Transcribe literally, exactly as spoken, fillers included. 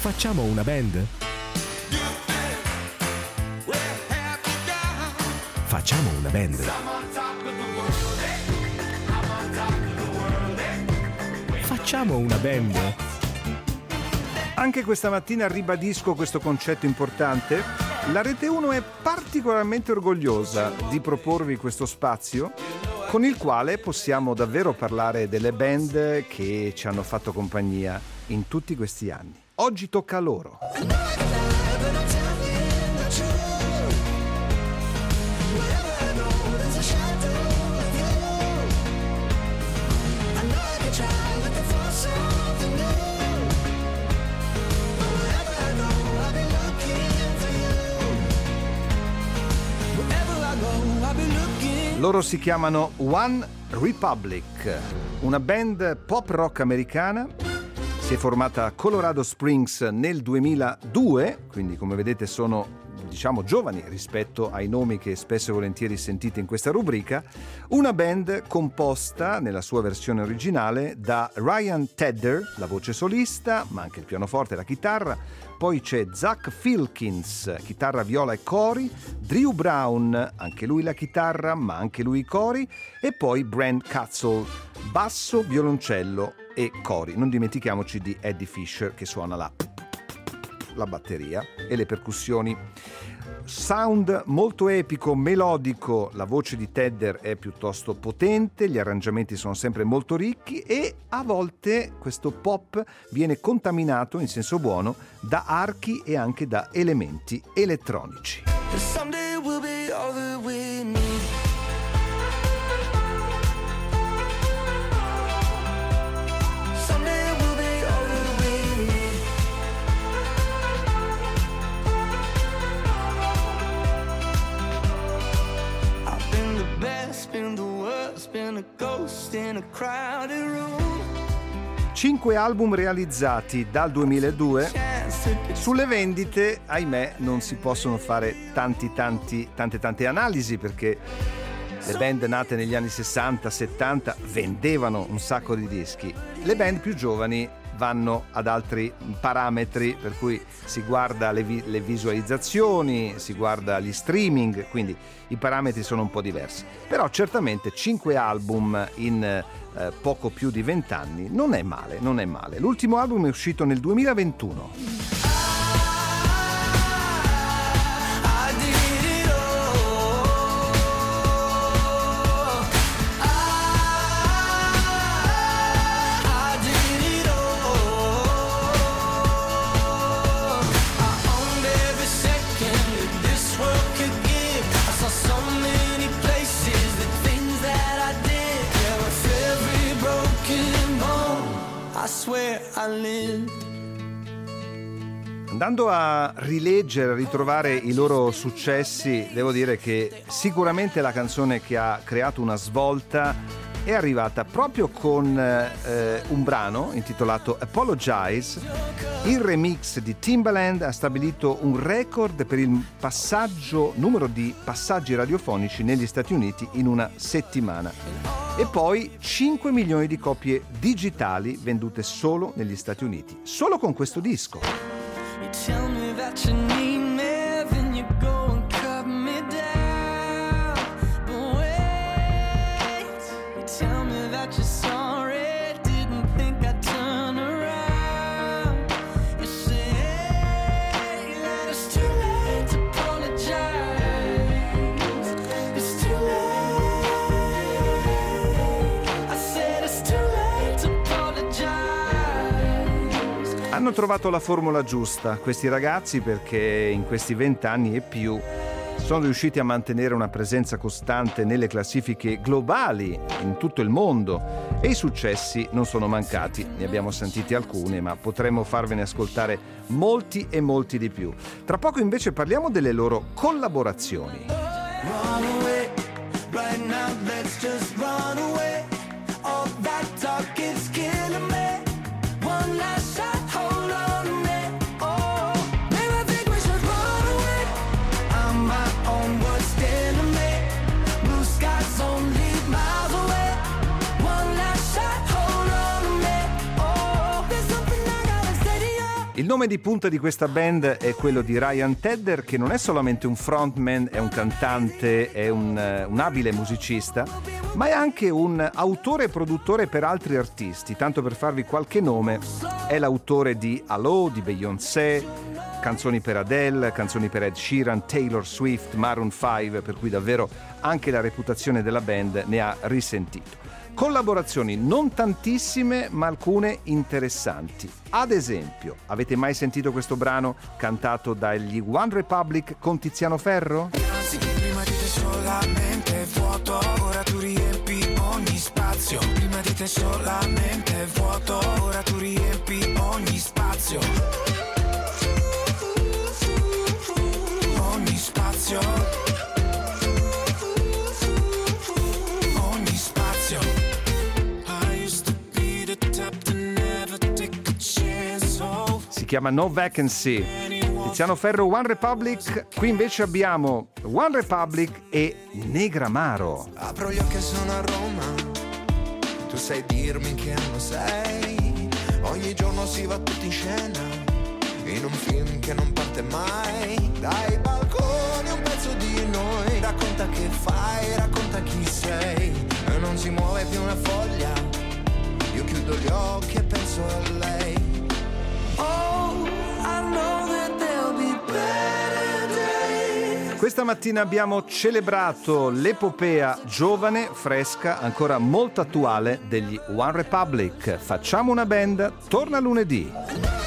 Facciamo una band? Facciamo una band. Facciamo una band. Anche questa mattina ribadisco questo concetto importante. La Rete uno è particolarmente orgogliosa di proporvi questo spazio con il quale possiamo davvero parlare delle band che ci hanno fatto compagnia in tutti questi anni. Oggi tocca a loro. Loro si chiamano One Republic, una band pop rock americana. Si è formata a Colorado Springs nel duemiladue, quindi come vedete sono diciamo giovani rispetto ai nomi che spesso e volentieri sentite in questa rubrica. Una band composta nella sua versione originale da Ryan Tedder, la voce solista, ma anche il pianoforte e la chitarra. Poi c'è Zach Filkins, chitarra, viola e cori, Drew Brown, anche lui la chitarra, ma anche lui i cori, e poi Brent Cutzel, basso, violoncello e cori. Non dimentichiamoci di Eddie Fisher che suona la, la batteria e le percussioni. Sound molto epico, melodico, la voce di Tedder è piuttosto potente, gli arrangiamenti sono sempre molto ricchi e a volte questo pop viene contaminato in senso buono da archi e anche da elementi elettronici. Cinque album realizzati dal duemiladue. Sulle vendite, ahimè, non si possono fare tanti tanti tante tante analisi perché le band nate negli anni sessanta settanta vendevano un sacco di dischi. Le band più giovani vanno ad altri parametri, per cui si guarda le, vi- le visualizzazioni, si guarda gli streaming, quindi i parametri sono un po' diversi. Però certamente cinque album in eh, poco più di vent'anni non è male, non è male. L'ultimo album è uscito nel duemilaventuno. Andando a rileggere, a ritrovare i loro successi, devo dire che sicuramente la canzone che ha creato una svolta è arrivata proprio con eh, un brano intitolato Apologize. Il remix di Timbaland ha stabilito un record per il passaggio numero di passaggi radiofonici negli Stati Uniti in una settimana. E poi cinque milioni di copie digitali vendute solo negli Stati Uniti, solo con questo disco. You tell me that you need me, then you go and cut me down. But wait, you tell me that you're sorry, didn't think I'd turn around. You say that it's too late to apologize. It's too late. I said it's too late to apologize. Hanno trovato la formula giusta questi ragazzi, perché in questi vent'anni e più sono riusciti a mantenere una presenza costante nelle classifiche globali in tutto il mondo e i successi non sono mancati. Ne abbiamo sentiti alcuni, ma potremmo farvene ascoltare molti e molti di più. Tra poco invece parliamo delle loro collaborazioni. Run away, right now, let's just run away. All that talk is killing me. One last shot. Il Il nome di punta di questa band è quello di Ryan Tedder, che non è solamente un frontman, è un cantante, è un, un abile musicista, ma è anche un autore e produttore per altri artisti. Tanto per farvi qualche nome, è l'autore di Hello, di Beyoncé, canzoni per Adele, canzoni per Ed Sheeran, Taylor Swift, Maroon cinque, per cui davvero anche la reputazione della band ne ha risentito. Collaborazioni non tantissime, ma alcune interessanti. Ad esempio, avete mai sentito questo brano cantato dagli One Republic con Tiziano Ferro? Sì, prima di te solamente vuoto, ora tu riempi ogni spazio. Prima di te solamente vuoto, ora tu riempi ogni spazio. Ogni spazio. Si chiama No Vacancy. Tiziano Ferro, One Republic. Qui invece abbiamo One Republic e Negramaro. Apro gli occhi e sono a Roma. Tu sai dirmi che anno sei. Ogni giorno si va tutti in scena, in un film che non parte mai. Dai balconi un pezzo di noi. Racconta che fai, racconta chi sei. E non si muove più una foglia. Io chiudo gli occhi e penso a lei. Oh, I know that there'll be better days. Questa mattina abbiamo celebrato l'epopea giovane, fresca, ancora molto attuale degli One Republic. Facciamo una band, torna lunedì.